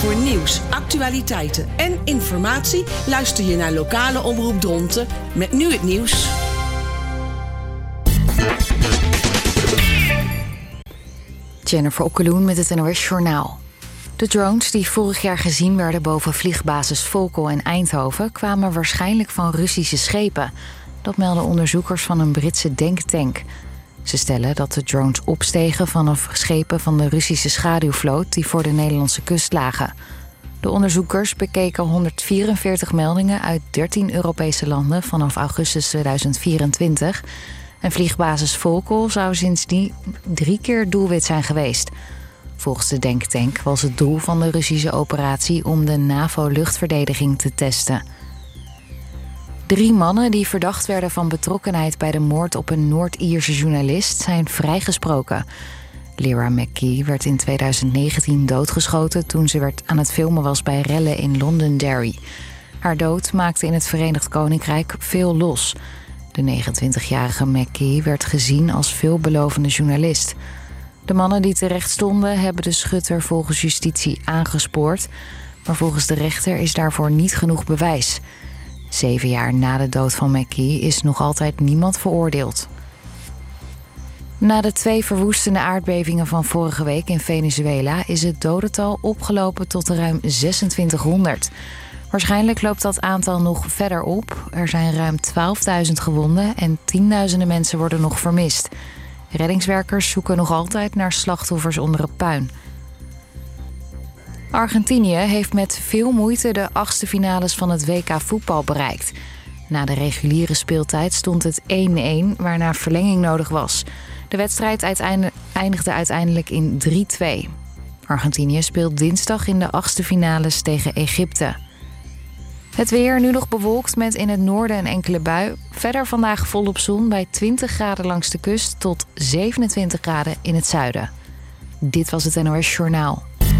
Voor nieuws, actualiteiten en informatie luister je naar lokale omroep Dronten met nu het nieuws. Jennifer Okkeloen met het NOS Journaal. De drones die vorig jaar gezien werden boven vliegbasis Volkel in Eindhoven kwamen waarschijnlijk van Russische schepen. Dat melden onderzoekers van een Britse denktank. Ze stellen dat de drones opstegen vanaf schepen van de Russische schaduwvloot die voor de Nederlandse kust lagen. De onderzoekers bekeken 144 meldingen uit 13 Europese landen vanaf augustus 2024. En vliegbasis Volkel zou sindsdien 3 keer doelwit zijn geweest. Volgens de denktank was het doel van de Russische operatie om de NAVO-luchtverdediging te testen. 3 mannen die verdacht werden van betrokkenheid bij de moord op een Noord-Ierse journalist zijn vrijgesproken. Lyra McKee werd in 2019 doodgeschoten toen ze aan het filmen was bij rellen in Londonderry. Haar dood maakte in het Verenigd Koninkrijk veel los. De 29-jarige McKee werd gezien als veelbelovende journalist. De mannen die terecht stonden hebben de schutter volgens justitie aangespoord, maar volgens de rechter is daarvoor niet genoeg bewijs. 7 jaar na de dood van McKee is nog altijd niemand veroordeeld. Na de 2 verwoestende aardbevingen van vorige week in Venezuela is het dodental opgelopen tot ruim 2600. Waarschijnlijk loopt dat aantal nog verder op. Er zijn ruim 12.000 gewonden en tienduizenden mensen worden nog vermist. Reddingswerkers zoeken nog altijd naar slachtoffers onder het puin. Argentinië heeft met veel moeite de 8e finales van het WK voetbal bereikt. Na de reguliere speeltijd stond het 1-1, waarna verlenging nodig was. De wedstrijd eindigde uiteindelijk in 3-2. Argentinië speelt dinsdag in de 8e finales tegen Egypte. Het weer nu nog bewolkt met in het noorden een enkele bui. Verder vandaag volop zon bij 20 graden langs de kust tot 27 graden in het zuiden. Dit was het NOS Journaal.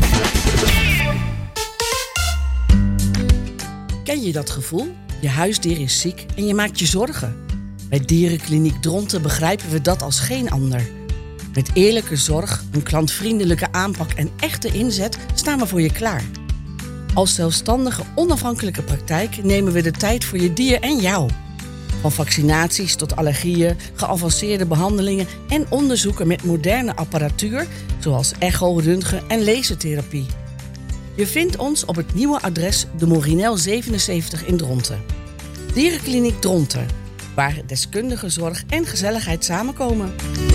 Ken je dat gevoel? Je huisdier is ziek en je maakt je zorgen. Bij Dierenkliniek Dronten begrijpen we dat als geen ander. Met eerlijke zorg, een klantvriendelijke aanpak en echte inzet staan we voor je klaar. Als zelfstandige, onafhankelijke praktijk nemen we de tijd voor je dier en jou. Van vaccinaties tot allergieën, geavanceerde behandelingen en onderzoeken met moderne apparatuur, zoals echo, röntgen en lasertherapie. Je vindt ons op het nieuwe adres de Morinel 77 in Dronten. Dierenkliniek Dronten, waar deskundige zorg en gezelligheid samenkomen.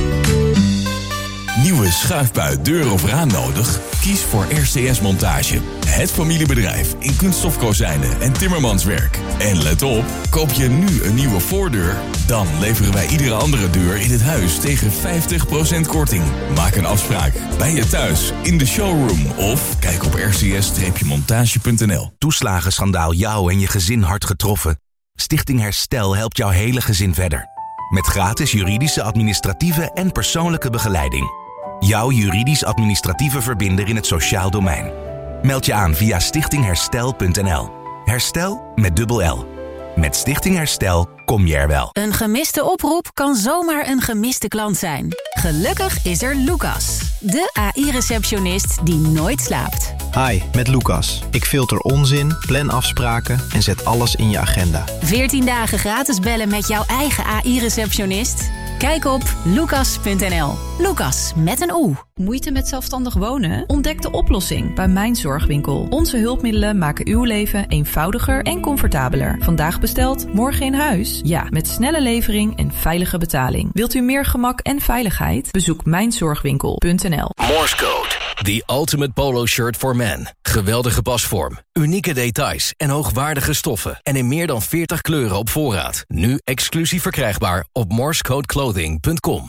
Nieuwe schuifbui, deur of raam nodig? Kies voor RCS Montage. Het familiebedrijf in kunststofkozijnen en timmermanswerk. En let op, koop je nu een nieuwe voordeur, dan leveren wij iedere andere deur in het huis tegen 50% korting. Maak een afspraak bij je thuis, in de showroom of kijk op rcs-montage.nl. Toeslagenschandaal jou en je gezin hard getroffen? Stichting Herstel helpt jouw hele gezin verder. Met gratis juridische, administratieve en persoonlijke begeleiding. Jouw juridisch-administratieve verbinder in het sociaal domein. Meld je aan via stichtingherstel.nl. Herstel met dubbel L. Met Stichting Herstel kom je er wel. Een gemiste oproep kan zomaar een gemiste klant zijn. Gelukkig is er Lucas, de AI-receptionist die nooit slaapt. Hi, met Lucas. Ik filter onzin, plan afspraken en zet alles in je agenda. 14 dagen gratis bellen met jouw eigen AI-receptionist? Kijk op lucas.nl. Lucas met een O. Moeite met zelfstandig wonen? Ontdek de oplossing bij Mijn Zorgwinkel. Onze hulpmiddelen maken uw leven eenvoudiger en comfortabeler. Vandaag besteld, morgen in huis? Ja, met snelle levering en veilige betaling. Wilt u meer gemak en veiligheid? Bezoek mijnzorgwinkel.nl. Morse Code. The ultimate polo shirt for men. Geweldige pasvorm, unieke details en hoogwaardige stoffen. En in meer dan 40 kleuren op voorraad. Nu exclusief verkrijgbaar op morsecodeclothing.com.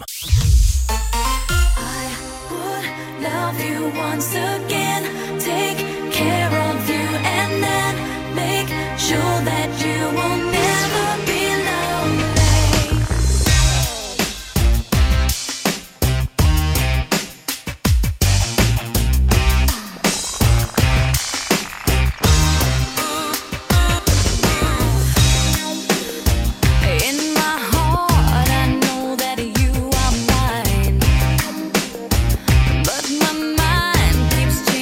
Love you once again, take care of you and then make sure that you will never be lonely. In my heart I know that you are mine, but my mind keeps changing.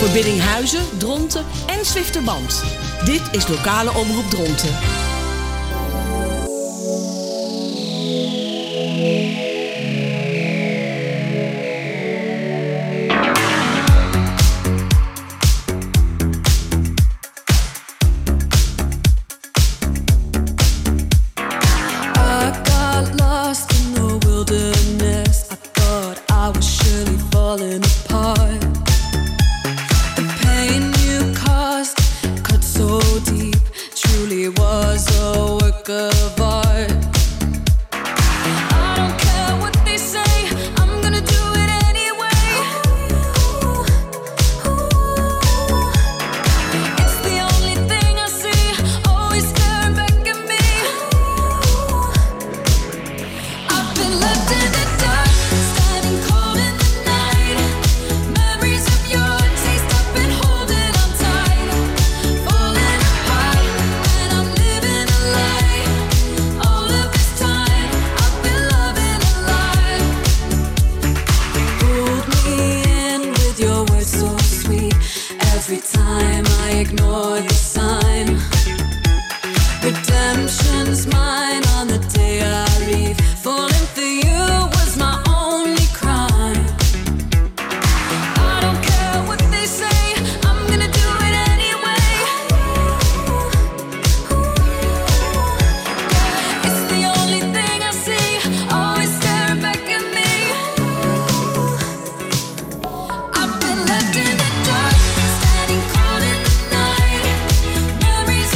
Voor Biddinghuizen, Dronten en Zwifterband. Dit is lokale omroep Dronten. Memories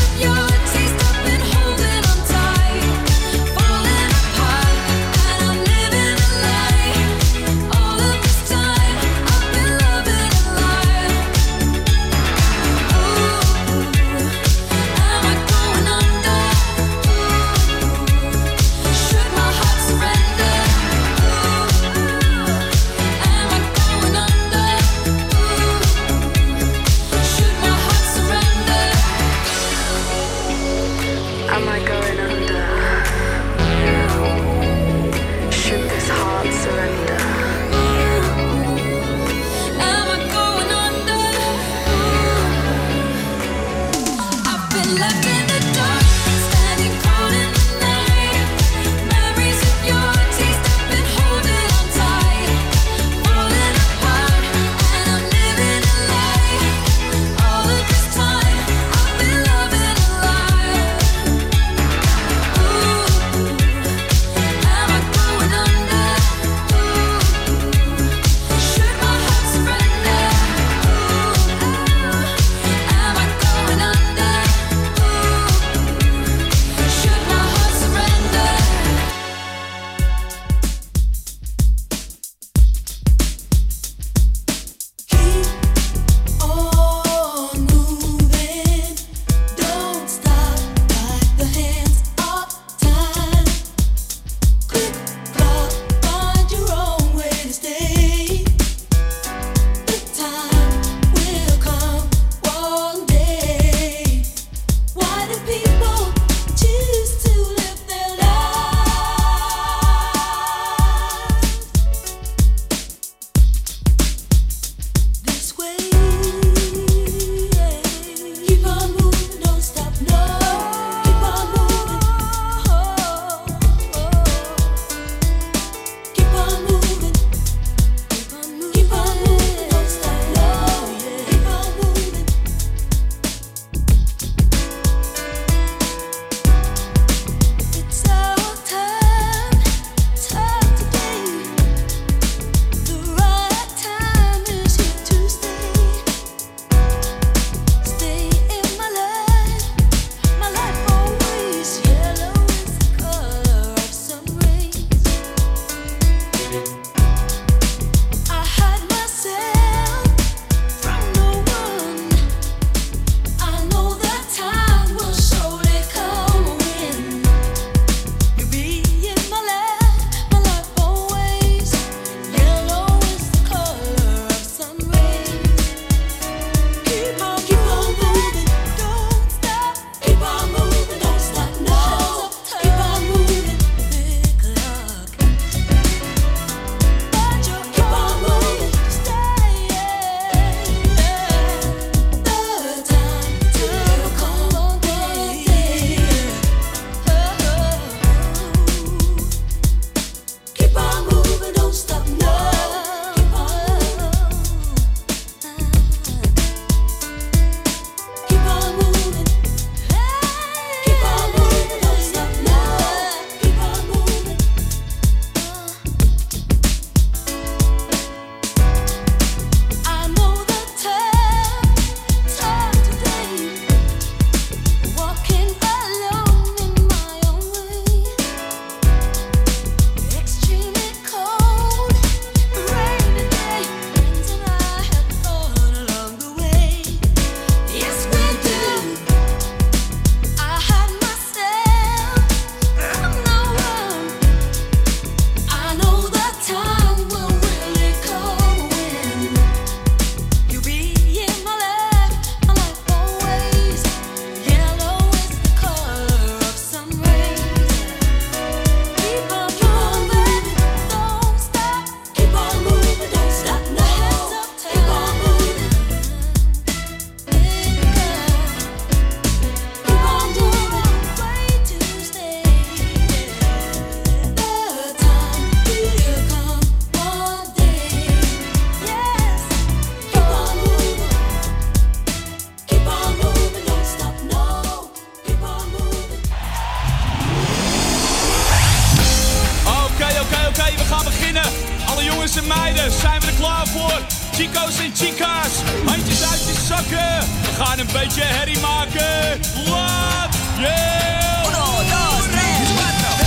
Chico's en chica's, handjes uit je zakken. We gaan een beetje herrie maken. Wat? Yeah! 1, 2, 3, 4.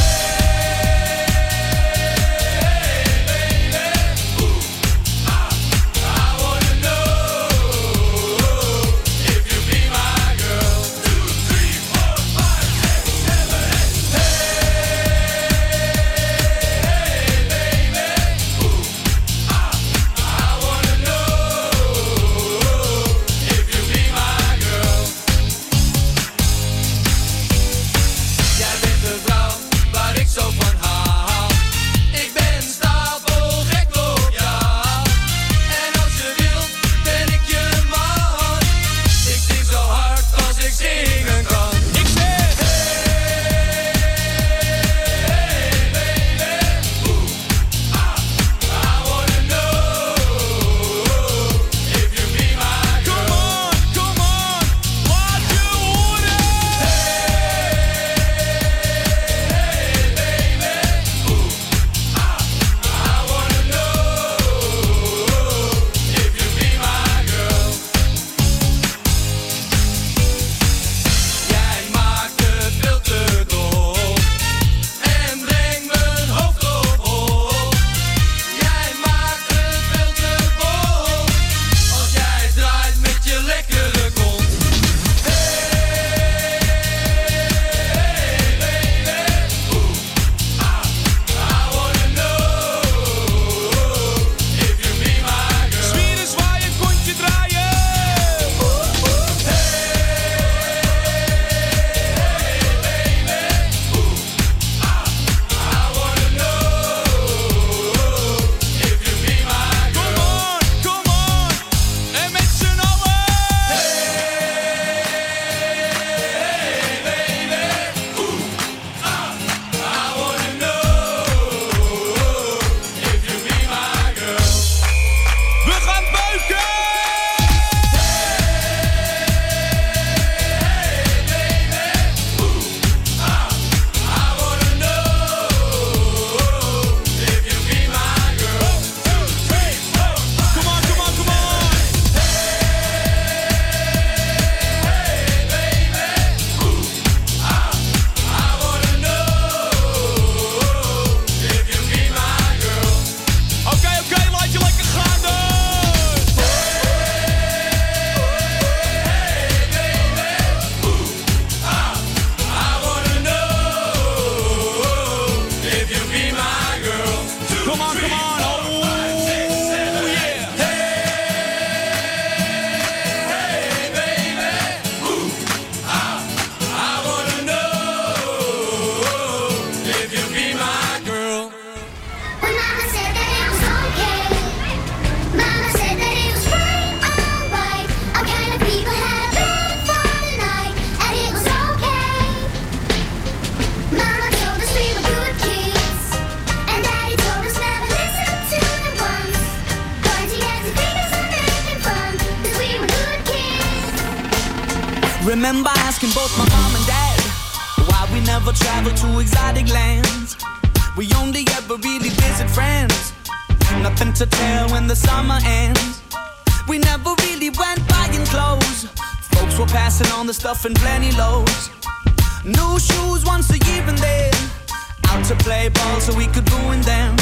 Remember asking both my mom and dad why we never traveled to exotic lands. We only ever really visit friends. Nothing to tell when the summer ends. We never really went buying clothes. Folks were passing on the stuff in plenty loads. New shoes once a year and then out to play ball so we could ruin them.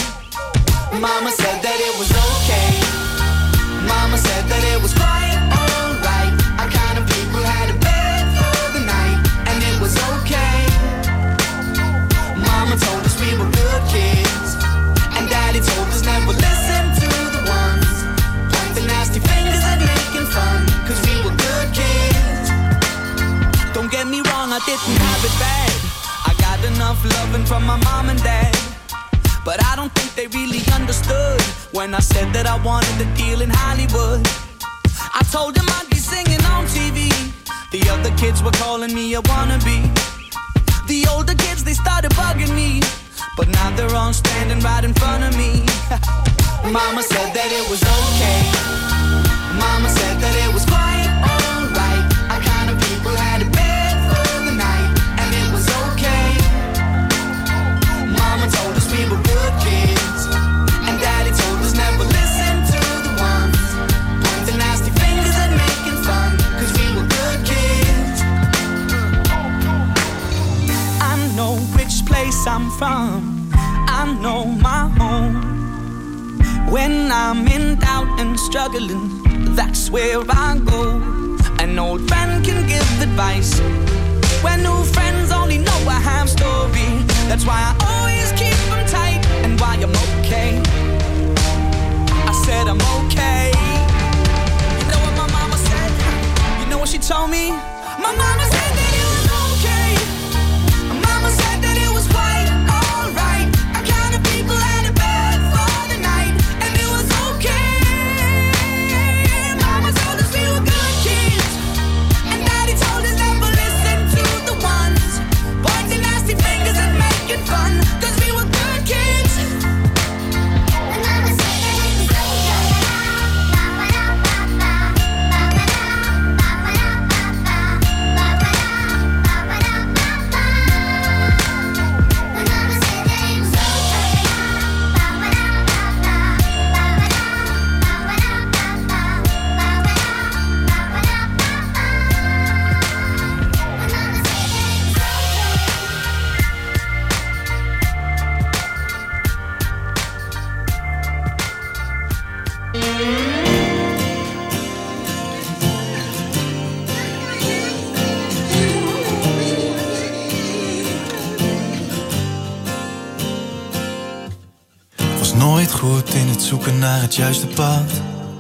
Mama said that it was okay. Mama said that it was quite alright. Our kind of people had a bed for the night, and it was okay. Mama told us we were good kids, and Daddy told us never listen to the ones pointing nasty fingers and making fun, 'cause we were good kids. Don't get me wrong, I didn't have it bad. I got enough loving from my mom and dad, but I don't think they really understood when I said that I wanted a deal in Hollywood. I told them I'd be singing on TV. The other kids were calling me a wannabe. The older kids, they started bugging me, but now they're all standing right in front of me. Mama said that it was okay. Mama said that it was quite alright. Our kind of people had a bed for the night, and it was okay. Mama told us we were good kids, and Daddy told us never listen to the ones from. I know my home. When I'm in doubt and struggling, that's where I go. An old friend can give advice when new friends only know a half story. That's why I always keep them tight and why I'm okay. I said I'm okay. You know what my mama said? You know what she told me? My mama said that it was okay. My mama said that it was quite alright. I counted people had it bad for the night, and it was okay. Mama told us we were good kids, and Daddy told us never listen to the ones pointing nasty fingers and making fun, 'cause we were good kids. And Mama said that it was okay. Was nooit goed in het zoeken naar het juiste pad.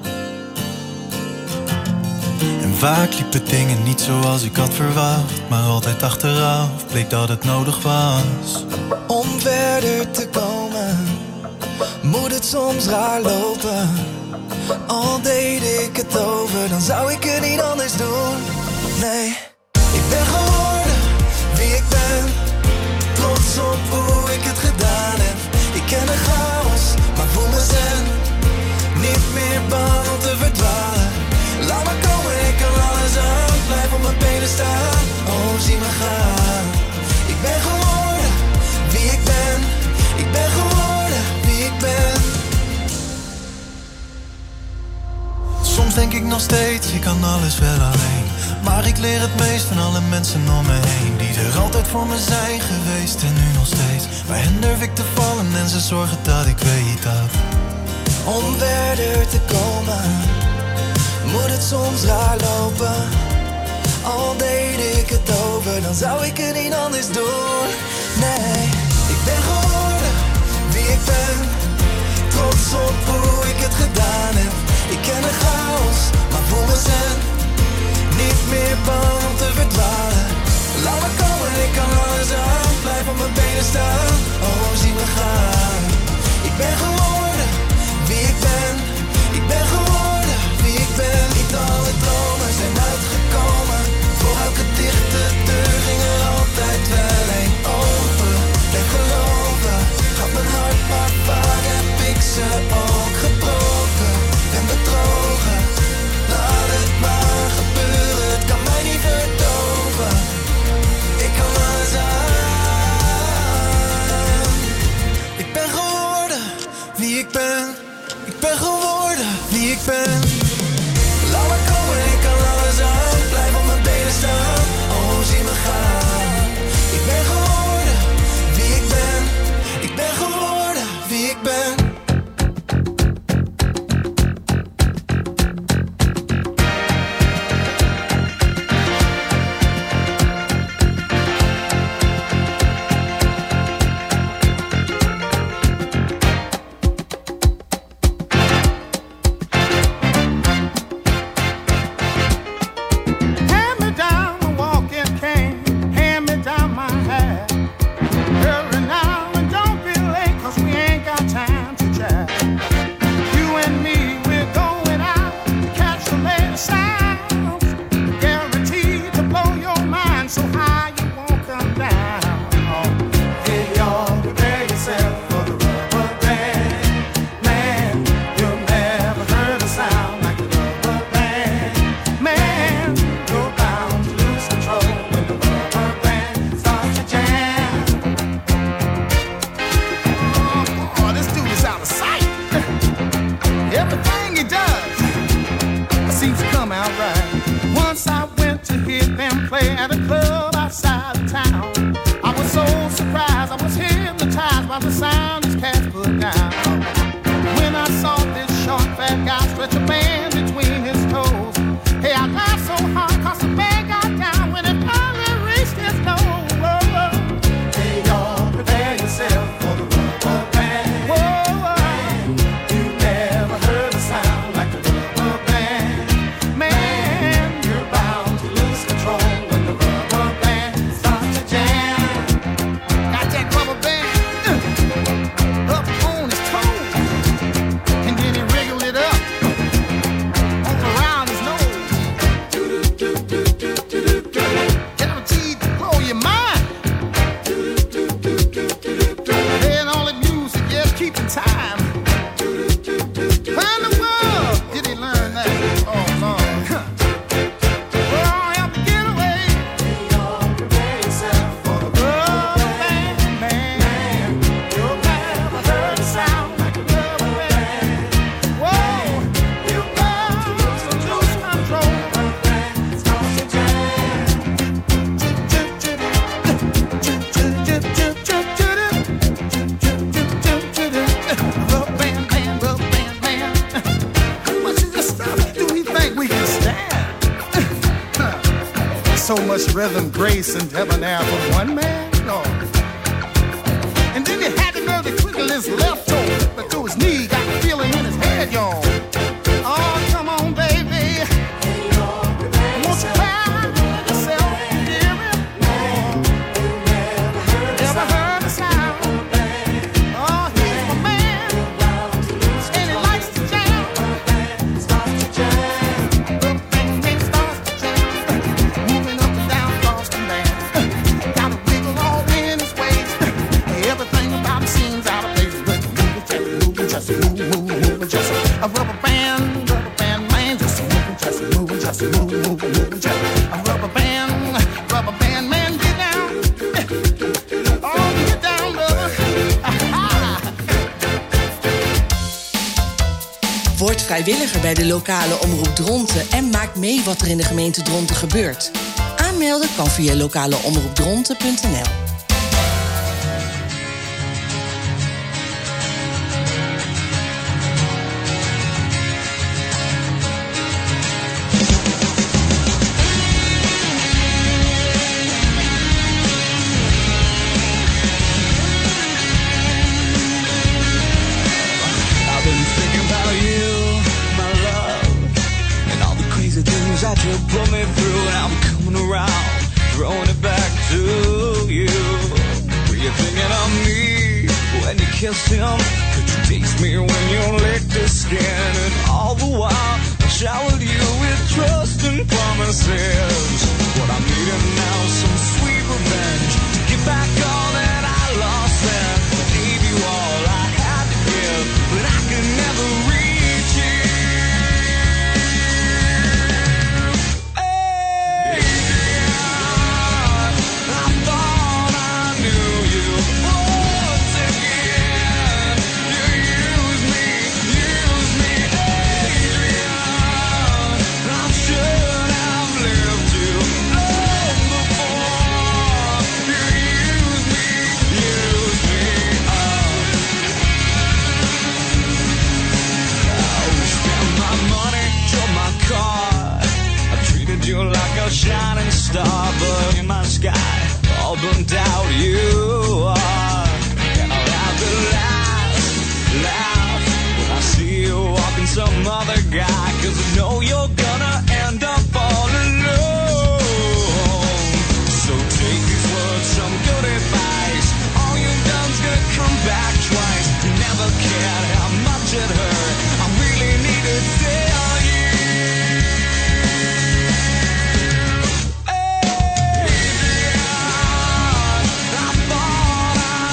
En vaak liepen dingen niet zoals ik had verwacht. Maar altijd achteraf bleek dat het nodig was. Om verder te komen, moet het soms raar lopen. Al deed ik het over, dan zou ik het niet anders doen. Nee, ik ben geworden wie ik ben. Trots op hoe ik het gedaan heb. Ik ken de chaos, maar voel me zen. Niet meer bang om te verdwalen. Laat me komen, ik kan alles aan. Blijf op mijn benen staan, oh zie me gaan. Ik ben geworden wie ik ben. Ik ben geworden wie ik ben. Soms denk ik nog steeds, ik kan alles wel alleen. Maar ik leer het meest van alle mensen om me heen. Die er altijd voor me zijn geweest en nu nog steeds. Bij hen durf ik te vallen en ze zorgen dat ik weet dat. Om verder te komen, moet het soms raar lopen. Al deed ik het over, dan zou ik het niet anders doen. Nee, ik ben geworden wie ik ben. Trots op hoe ik het gedaan heb. Ik ken de chaos, maar voel me zen. Niet meer bang om te verdwalen. Laat me komen, ik kan alles aan. Blijf op mijn benen staan, oh zie me gaan. Ik ben geworden wie ik ben. Ik ben geworden wie ik ben. Niet alle dromen zijn uitgekomen. Voor elke dichte deur ging er altijd wel een open. Blijf geloven, gaat mijn hart maar vaak heb ik ze ook gebroken. En bedrogen, laat het maar gebeuren. Het kan mij niet verdoven. Ik kan alles aan. Ik ben geworden wie ik ben. Ik ben geworden wie ik ben. Laat me komen, ik kan alles aan. Blijf op mijn benen staan, oh zie me gaan. Ik ben geworden wie ik ben. Ik ben geworden wie ik ben. play at a club outside of town. I was so surprised, I was hypnotized. sound his cats put down. When I saw this short fat guy stretch a band between his toes, hey, I laughed so hard 'cause the band got down when it finally reached his nose. Hey, y'all, prepare yourself for the rubber band. Whoa, you never heard a sound like the rubber band. Man, you're bound to lose control when the rubber band starts to jam. Got that rubber band up on his toes, and then he wriggled it up around his nose. Guaranteed to blow your mind. Playing all the music, just keeping time. Where in the world did he learn that? Oh, Lord. Well, I have to get away. Prepare yourself for the rubber band, man. You'll never heard a sound like a rubber band. Whoa, you got to lose control. Rubber band, man, rubber band, man. How much of this stuff do we think we can stand? So much rhythm, grace, and debonair for one man? No. And then he had the nerve to twiddle his left toe, but to his knee, got the feeling in his head, y'all. Oh, come on, baby. Won't you cry yourself, dear? Never heard a sound. Oh, he's my man, and he likes to jam. The band starts to jam, moving up and down across the land. Got a wiggle all in his waist. Everything about him seems out of place, but moving, just moving, just a rubber band, man, just moving, just a rubber band, man, get down. Oh, get down, brother. Word vrijwilliger bij de lokale omroep Dronten en maak mee wat er in de gemeente Dronten gebeurt. Aanmelden kan via lokaleomroepdronten.nl. I've been thinking about you, my love, and all the crazy things that you put me through, and I'm coming around, throwing it back to you. Were you thinking of me when you kissed him? Could you taste me when you licked his skin? And all the while, I showered you with trust and promises. What I'm needing now is some sweet revenge to get back all that I lost and gave you all I had to give, but I could never reach you. Adrian, I thought I knew you. Once again, you use me, Adrian. I should have lived you long before. You use me, spend my money, drove my car. I treated you like a shining star, but in my sky, all burnt out you are. And I'll have to laugh when I see you walking some other guy, 'cause I know you're gonna end up all alone. So take these words, some good advice. All you've done's gonna come back twice. You never cared how much it hurt. I really need to tell you, Adrian, I thought I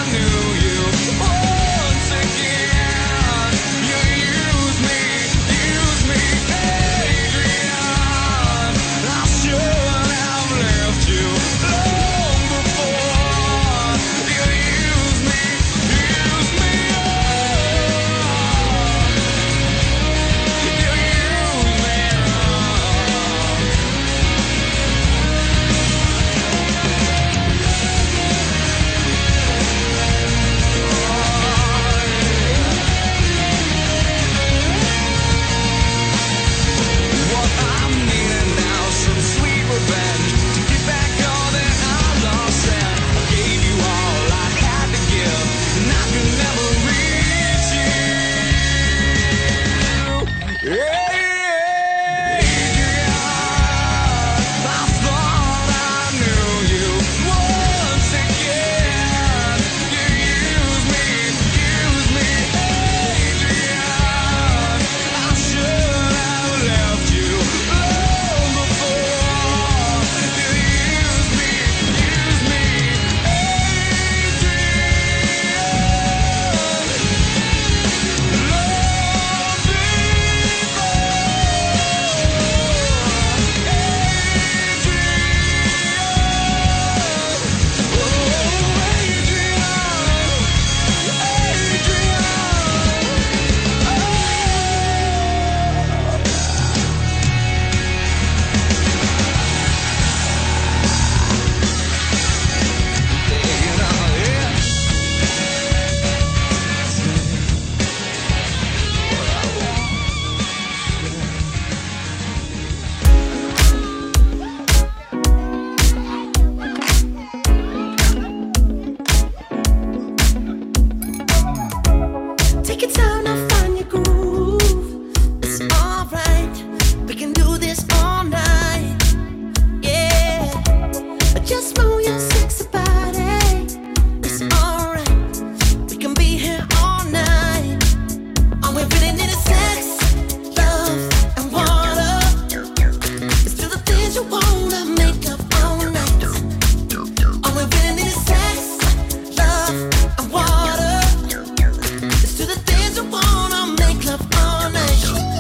can do this all night. Yeah, just move your sexy body. It's alright. We can be here all night. All we really need is sex, love, and water. Let's do the things you wanna make up all night. All we really need is sex, love, and water. Let's do the things you wanna make love all night.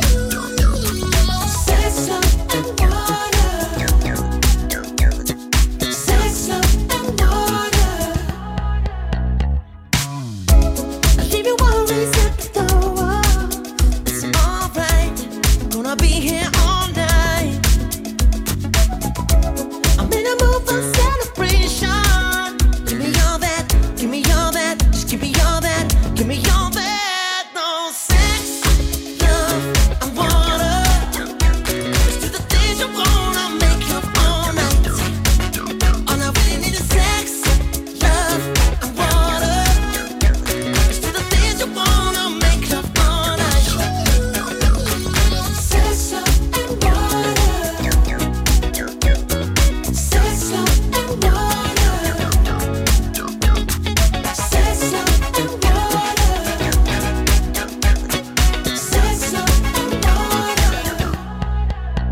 Sex, love, and water. Sex, love, and water. Leave your worries at the door. It's alright. Gonna be here all night. I'm in a mood for celebration. Give me all that. Give me all that. Just give me all that. Give me all that. No sex, love, and water. Let's do the things you wanna make love all night. All I really need is sex, love, and water. Let's do the things you wanna make love all night. Sex, love, and water. Sex, love, and water. Sex, love, and water. Sex, love, and water.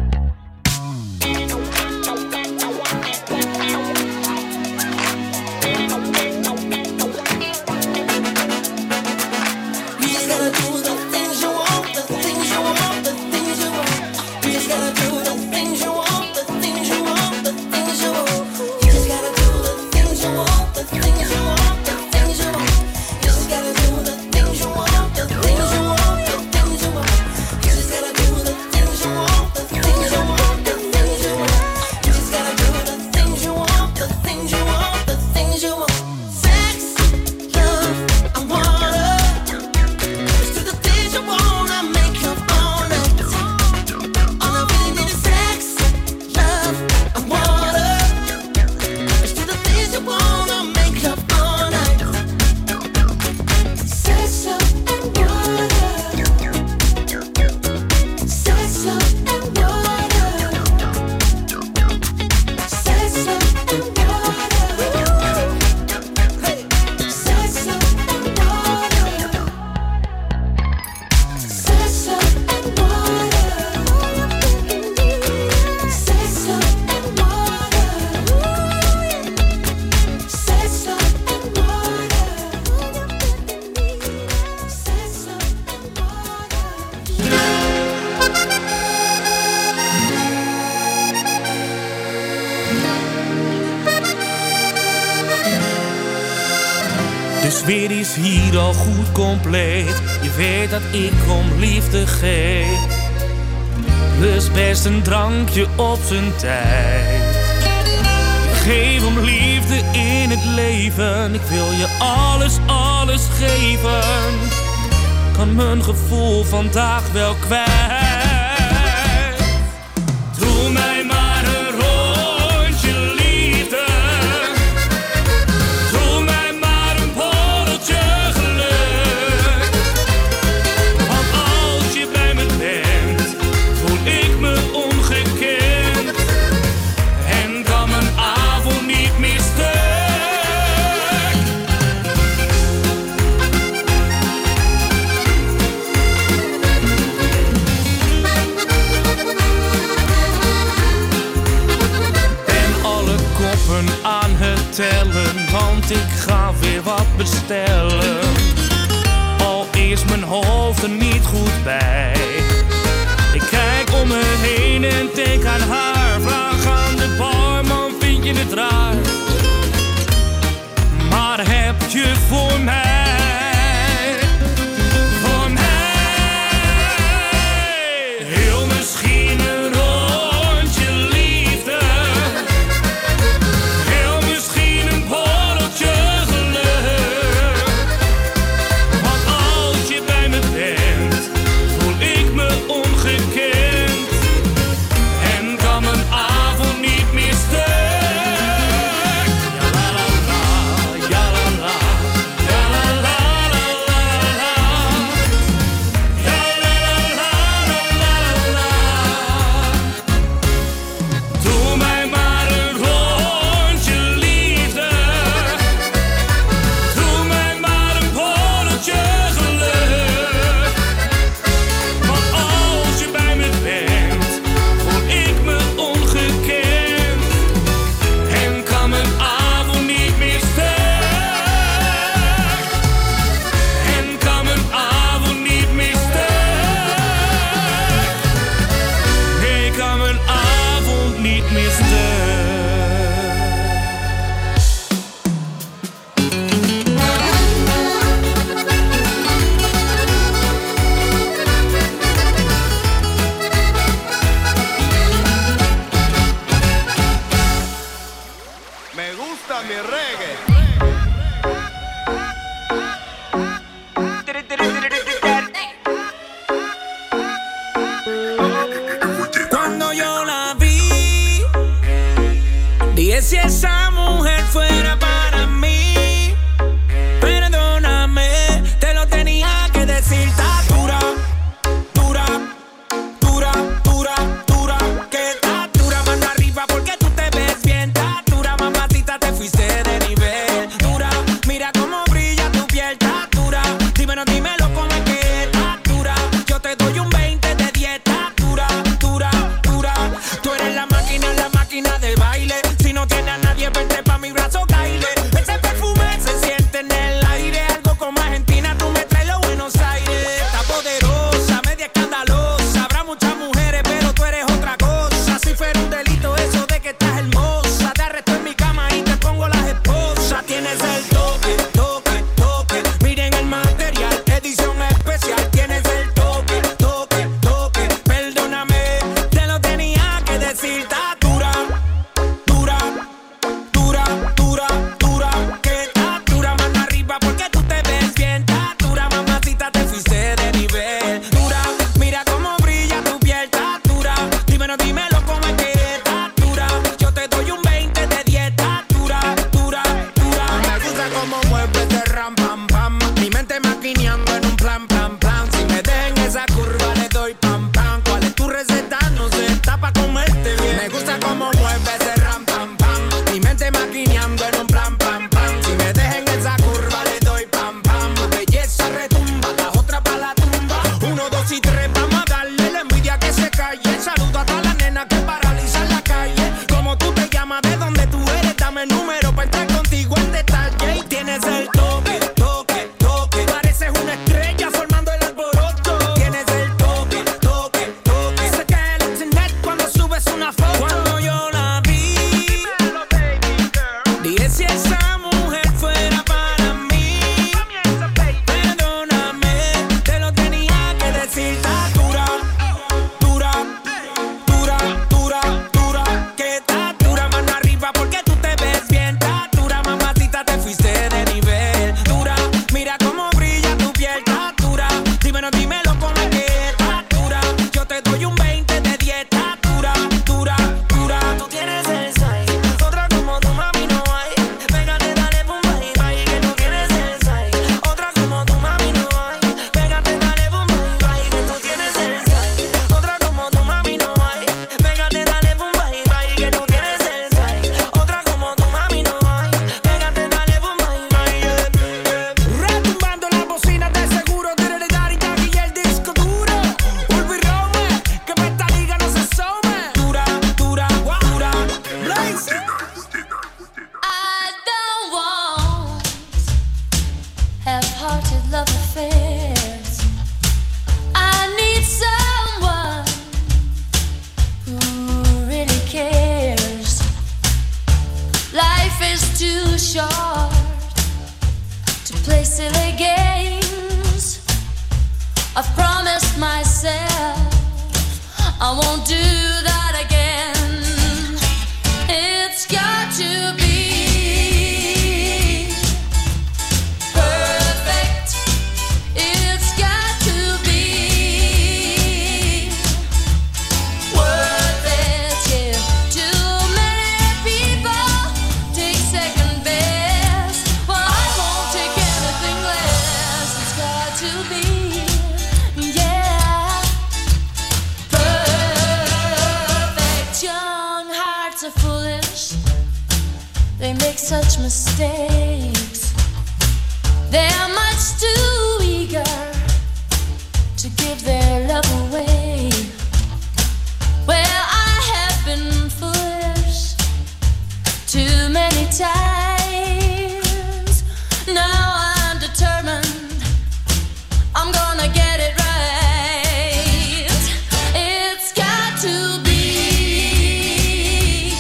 We just gotta do the things you want, the things you want, the things you want. We just gotta do the things you want, the things you want, the things you want. You just gotta do the things you want, the things you want, the things you want. You just gotta do the things you want, the things you want, the things you want. You just gotta do the things you want, the things you want, the things you want. You just gotta do the things you want, the things you want, the things you want. Sex, love, and water. Let's do the things you wanna make love all night. All I really need is sex, love, and water. Let's do the things you wanna make love all night. Sex, love, and water. Sex, love, and water. Sex, love, and water. Sex, love, and water. Sex, love, and water. Sex, love, and water. Sex, love, and De sfeer is hier al goed compleet. Je weet dat ik om liefde geef. Lust best een drankje op zijn tijd. Ik geef om liefde in het leven. Ik wil je alles, alles geven. Kan mijn gevoel vandaag wel kwijt. Doe mij maar een rondje liefde. Doe mij maar een borreltje geluk. Want als je bij me bent, voel ik me ongekend. En kan mijn avond niet meer stuk. Aan het tellen, want ik ga weer wat bestellen. Al is mijn hoofd er niet goed bij. Ik kijk om me heen en denk aan haar. Vraag aan de barman, vind je het raar? Maar heb je voor mij? Voor mij? Heel misschien een rondje liefde. Heel misschien een borreltje geluk. Dije si esa mujer fuera para mí, perdóname, te lo tenía que decir. Está dura, dura, dura, dura, dura, que está dura, mano arriba porque tú te ves bien. Está dura, mamacita, te fuiste de nivel. Dura, mira cómo brilla tu piel. Está dura, dímelo cómo es que está dura. Yo te doy un 20 de 10. Está dura, dura, dura. Tú eres la máquina de baile. Si no tienes a nadie, vente pa' mi brazo, caile. Ese perfume se siente en el aire. Algo como Argentina, tú me traes los Buenos Aires. Está poderosa, media escandalosa. Habrá muchas mujeres, pero tú eres otra cosa. Si fuera un delito eso de que estás hermosa, te arresto en mi cama y te pongo las esposas. Tienes el toque, toque, toque. Miren el material, edición especial. Tienes el toque, toque, toque. Perdóname, te lo tenía que decir. Está dura, dura, dura, dura, dura, que está dura, mano arriba porque tú te ves bien. Está dura, mamacita, te fuiste de nivel. Dura, mira cómo brilla tu piel. Está dura, dímelo cómo es que está dura. Yo te doy un 20 de 10. Está dura, dura, dura. Me gusta cómo mueves de ram, pam, pam. Mi mente maquineando en un plan, plan, plan. Si me dejen esa curva le doy pam, pam. ¿Cuál es tu receta? No sé, está pa' comerte bien. Me gusta cómo mueves de ram, pam, pam. Mi mente maquineando en un plan, pam, pam. Si me dejen esa curva le doy pam, pam. Belleza retumba, la otra pa' la tumba. 1, 2 y 3, vamos a darle la envidia que se calle. Saludo a todas las nenas que paralizan la calle. Como tú te llamas, de dónde tú eres, dame el número pa' entrar contigo en detalle. Y tienes el toque, toque, toque. Pareces una estrella formando el alboroto. Tienes el toque, toque, toque. Se cae el internet cuando subes una foto. Cuando yo la vi, dije si esa mujer fuera para mí, perdóname, te lo tenía que decir. Está dura, dura, dura, dura, dura, que está dura, mano arriba porque tú te ves bien. Está dura, mamacita, te fuiste de nivel. Dura, mira cómo brilla tu piel. Está dura, dímelo cómo es que está dura. Yo te doy un 20 de 10. Está dura, dura, dura. Tú tienes el size, otra como tu mami no hay. Pégate, dale pum, bye, bye, que tú tienes el size. Otra como tu mami no hay. Pégate, dale pum, bye, bye, que tú tienes el size. Otra como tu mami no hay. Pégate, dale pum, bye, bye, que tú tienes el size. Otra como tu mami no hay. Pégate, dale pum, bye, bye. Retumbando las bocinas de seguro. Daddy Yankee y el disco duro. Ulvi Rome, que pa' esta liga no se asome. Dura, dura, dura. Blaze. I don't want half-hearted love affairs. I need someone who really cares. Life is too short to play silly games. I've promised myself I won't do that again. It's got to be perfect. It's got to be worth it. Yeah. Too many people take second best. Well, I won't take anything less. It's got to be, yeah, perfect. Young hearts are foolish. They make such mistakes. They're much too eager to give their love away. Well, I have been foolish too many times. Now I'm determined I'm gonna get it right. It's got to be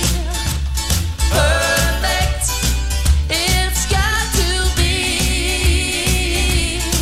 perfect. It's got to be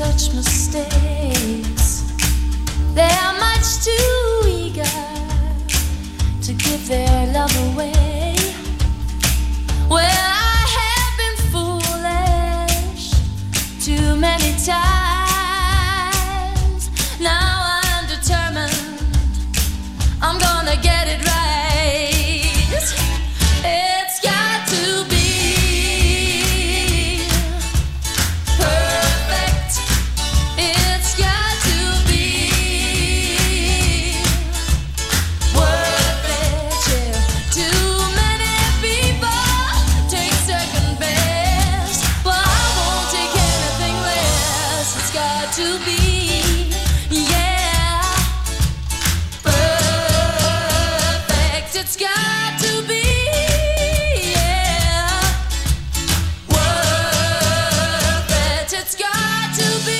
such mistakes. They are much too eager to give their love away. Well, I have been foolish too many times. Now I'm determined I'm gonna get it right. It's got to be perfect. It's got to be worth it. Yeah. Too many people take second best, but I won't take anything less. It's got to be, yeah, perfect. It's got to be, yeah, worth it. It's got to be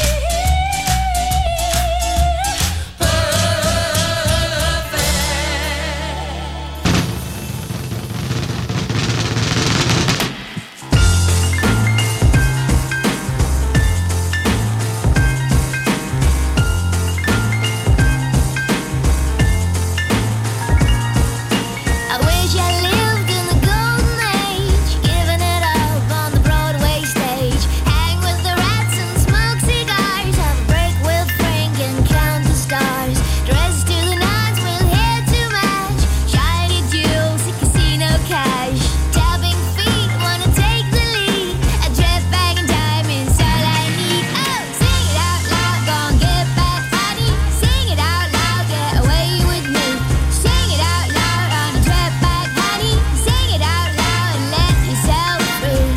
I wish I lived in the golden age, giving it up on the Broadway stage. Hang with the rats and smoke cigars, have a break with Frank and count the stars. Dress to the nines with hair to match, shiny jewels, casino cash. Tapping feet, wanna take the lead. A jet bag and diamonds, all I need. Oh, sing it out loud, gon' get back, honey. Sing it out loud, get away with me. Sing it out loud on a jet bag, honey. Sing it out loud and let yourself free.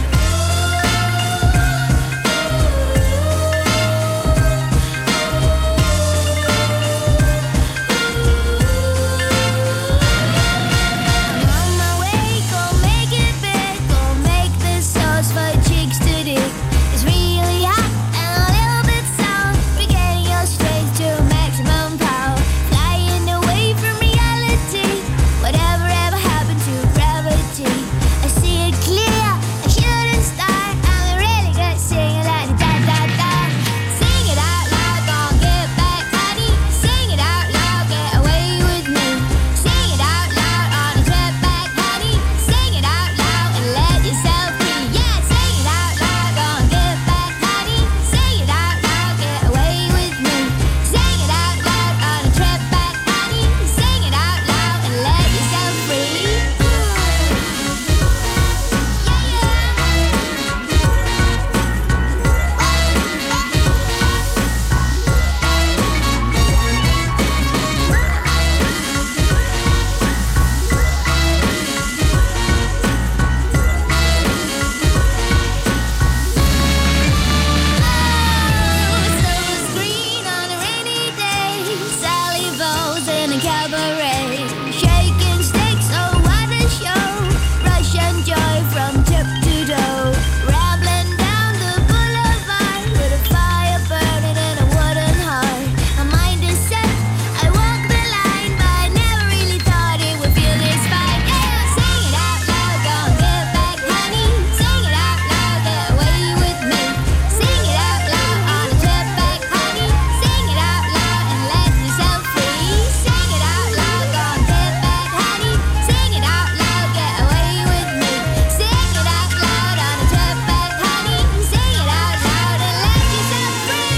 I'm on my way, gon' make it big, gon' make this sauce for chicks to dig. It's really hot and a little bit sour, forgetting your strength to maximum power. Flying away from reality, whatever ever happened to gravity. I see it clear, I shouldn't start. I'm a really good singer like da da da. Sing it out loud, gon' get back, honey. Sing it out loud, get away with me. Sing it out loud on a jet bag, honey. Sing it out loud and let yourself be. Yeah, sing it out loud, gon' get back, honey. Sing it out loud, get away with me. Sing it out loud on a jet bag, honey. Sing it out loud and let yourself free. Silver screen on a rainy day, Sally Bowles in a cabaret, shaking sticks, oh what a show, Russian joy from tip to toe, rambling down the boulevard with a fire burning in a wooden heart. My mind is set, I walk the line, but I never really thought it would feel this fine. Yeah, sing it out loud, gon' get back, honey. Sing it out loud, get away with me. Sing it out loud on a jet bag, honey. Sing it out loud and let yourself free. Sing it out loud, gon' get back, honey. Sing it out loud, get away with me. Sing it out loud on a jet bag, honey. Sing it out loud and let yourself free.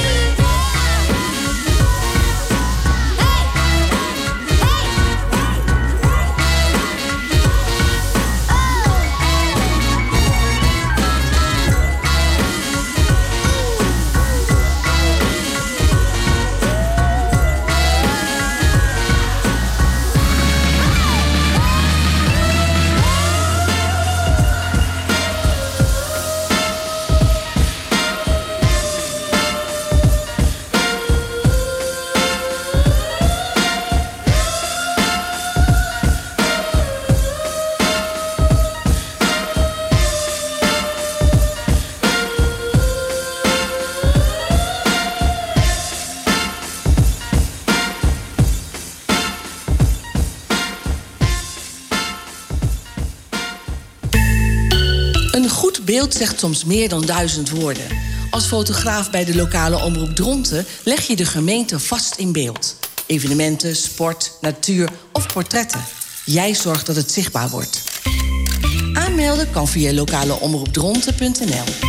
Een goed beeld zegt soms meer dan 1000 woorden. Als fotograaf bij de lokale omroep Dronten leg je de gemeente vast in beeld. Evenementen, sport, natuur of portretten. Jij zorgt dat het zichtbaar wordt. Aanmelden kan via lokaleomroepdronten.nl.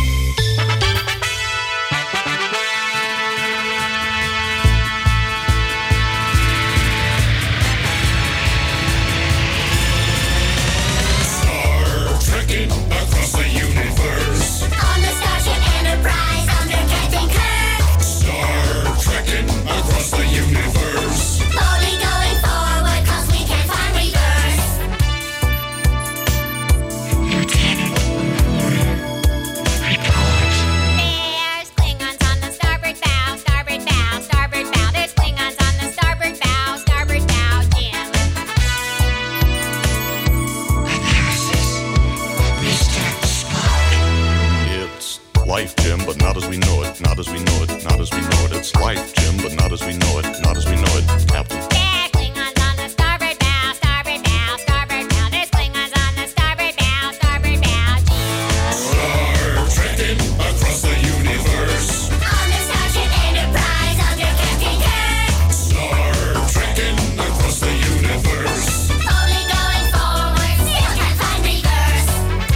Life, Jim, but not as we know it, not as we know it, not as we know it. It's life, Jim, but not as we know it, not as we know it, Captain. There's Klingons on the starboard bow, starboard bow, starboard bow. There's Klingons on the starboard bow, starboard bow. Star trekking across the universe. On the Starship Enterprise under Captain Kirk. Star trekking across the universe. Only going forward, still can't find reverse.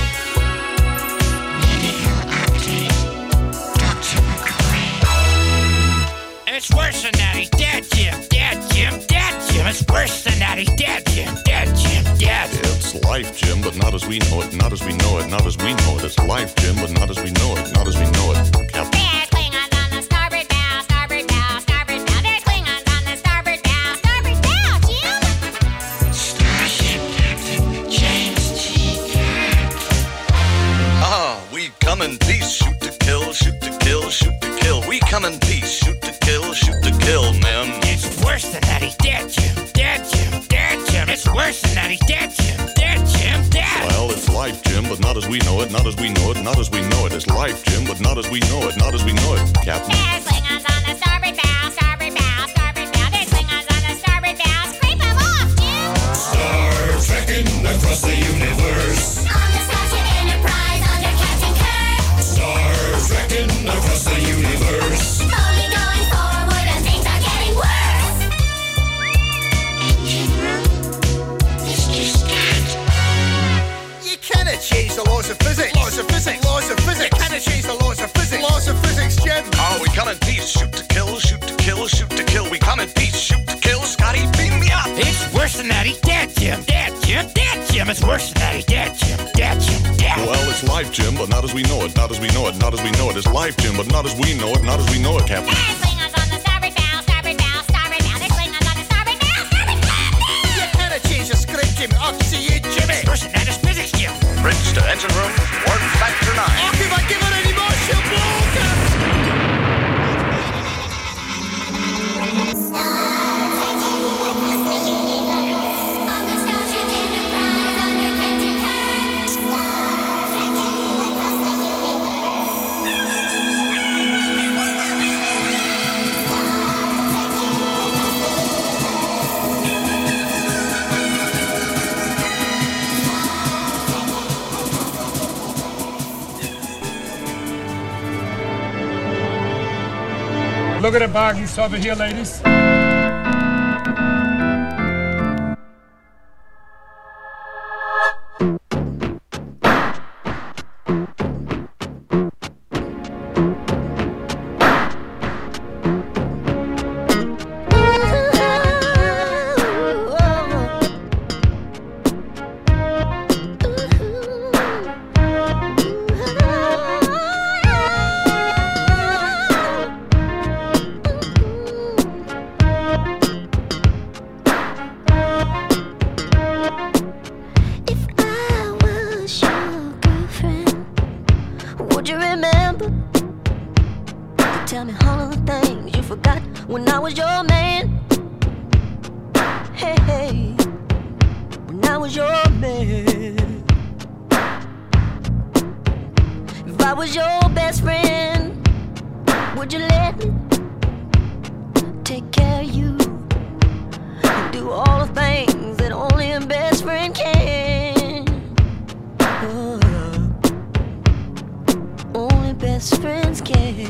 It's worse than that, he's dead, Jim. Dead, Jim. Dead, Jim. It's worse than that, he's dead, Jim. Dead, Jim. Dead. It's life, Jim, but not as we know it, not as we know it, not as we know it. It's life, Jim, but not as we know it, not as we know it, Captain. There's Klingons on the starboard bow, starboard bow, starboard bow. There's Klingons on the starboard bow, starboard bow, Jim. Starship Captain James T. Kirk. Ah, we come in peace, shoot to kill, shoot to kill, shoot to kill. We come in peace, shoot to kill, man. It's worse than that, he's dead, Jim. Dead, Jim. Dead, Jim. It's worse than that, he's dead, Jim. Dead, Jim. Dead. Well, it's life, Jim, but not as we know it, not as we know it, not as we know it. It's life, Jim, but not as we know it, not as we know it, Captain. There's Klingons on the starboard bow, starboard bow, starboard bow. There's Klingons on the starboard bow. Scrape them off, Jim. Star trekking across the universe. On the Starship Enterprise under Captain Kirk. Star trekking across the universe. Only going forward and things are getting worse. Engine room. Mr. Scott. You cannot change the laws of physics. Laws of physics. Laws of physics. You cannot change the laws of physics. Laws of physics, Jim. Oh, we come in peace, shoot to kill, shoot to kill, shoot to kill. We come in peace, shoot to kill. Scotty, beam me up. It's worse than that, he's dead, Jim. Dead, Jim. Dead, Jim. It's worse than that, he's dead, Jim. Dead, Jim. Dead. Well, it's life, Jim, but not as we know it, not as we know it, not as we know it. It's life, Jim, but not as we know it, not as we know it, Captain. There's Klingons on the starboard bow, starboard bow, starboard bow. There's Klingons on the starboard bow, starboard bow. You cannot change the script, Jim. I'll see you, Jimmy. It's worse than that, it's physics, Jim. Bridge to engine room, warp factor 9. Oh, if I give it any more, she'll blow. On the Starship Enterprise under Captain Kirk. Look at the buggies over here, ladies. Would you remember? You tell me all of the things you forgot when I was your man. Hey, hey, when I was your man. If I was your best friend, would you let me take care of you and do all the things that only a best friend can? Oh, only best friends can.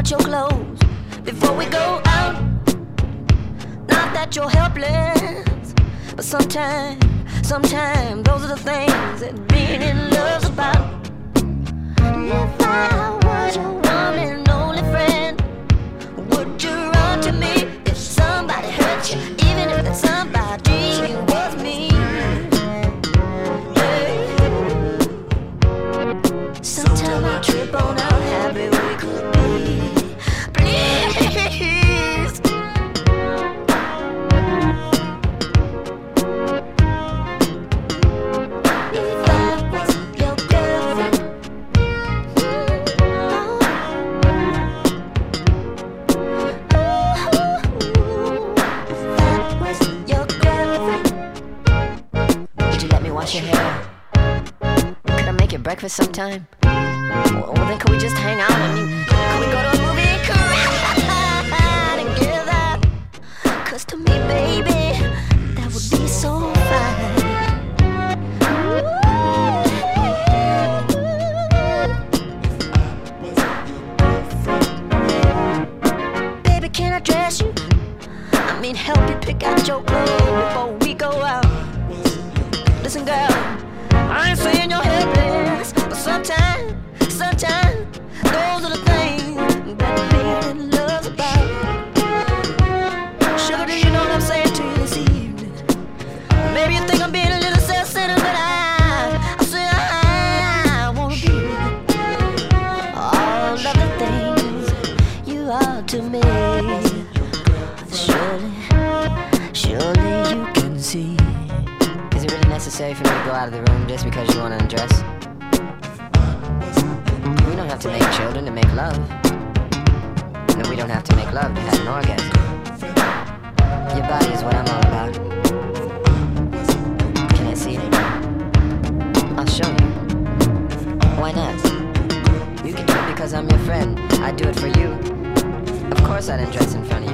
your clothes before we go out. Not that you're helpless, but sometimes those are the things that being in love's about. If I was your one and only friend, would you run to me if somebody hurt you, even if that somebody was me? Sometimes I trip on how happy we could be. Please. If I was your girlfriend, if I was your girlfriend, would you let me wash your hair? Could I make you breakfast sometime? Well, then could we just hang out? I mean, could we go to a movie and cry together? 'Cause to me, baby, that would be so fine. Baby, can I dress you? I mean, help you pick out your clothes before we go out. Listen, girl, I ain't saying you're helpless, but sometimes those are the things that being love's about. Sugar, do you know what I'm saying to you this evening? Maybe you think I'm being a little self-centered, but I say I wanna be all of the things you are to me. Surely you can see. Is it really necessary for me to go out of the room just because you want to undress? We don't have to make children to make love. And we don't have to make love to have an orgasm. Your body is what I'm all about. Can I see it? I'll show you. Why not? You can do it because I'm your friend. I'd do it for you. Of course I'd undress in front of you.